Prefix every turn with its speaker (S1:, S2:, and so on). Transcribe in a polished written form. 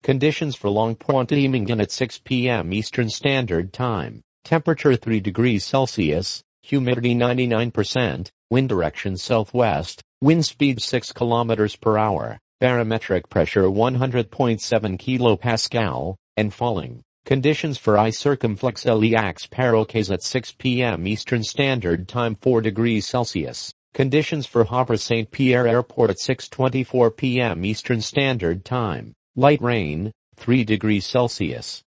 S1: Conditions for Long Pointe-Imingen at 6 p.m. Eastern Standard Time. Temperature 3 degrees Celsius, humidity 99%, wind direction southwest, wind speed 6 kilometers per hour, barometric pressure 100.7 kilopascal, and falling. Conditions for I circumflex Eliax Paroques at 6 p.m. Eastern Standard Time 4 degrees Celsius. Conditions for Havre Saint Pierre Airport at 6:24 p.m. Eastern Standard Time. Light rain, 3 degrees Celsius.